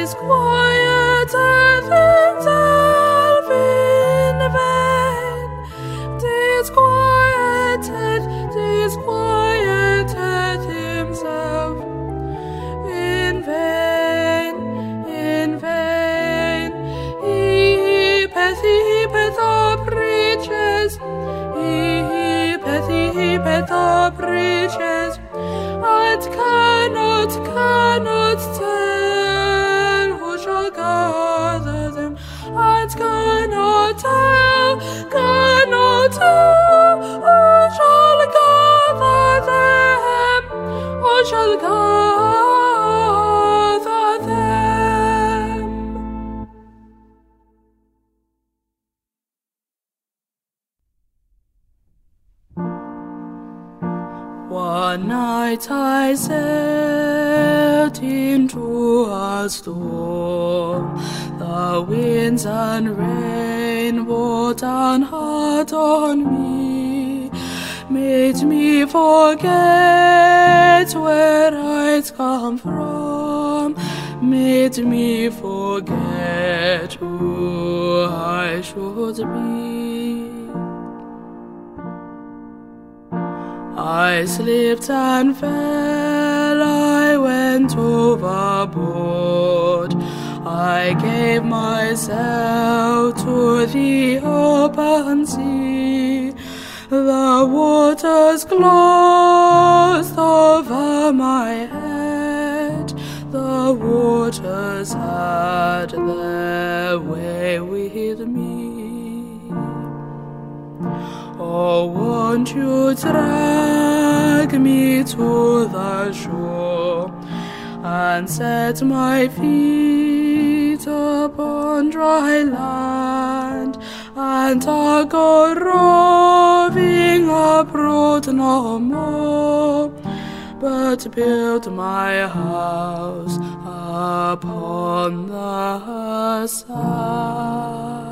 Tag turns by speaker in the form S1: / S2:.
S1: disquieted himself in vain, disquieted himself in vain, in vain. Heapeth up riches, heapeth up riches, and cannot tell who shall gather them, and cannot tell who shall gather them, who shall gather them. One night I sailed into a storm. The winds and rain bore down hard on me, made me forget where I'd come from, made me forget who I should be. I slipped and fell, I went overboard, I gave myself to the open sea. The waters closed over my head, the waters had their way with me. Oh, won't you drag me to the shore and set my feet upon dry land, and I'll go roving abroad no more, but build my house upon the sand.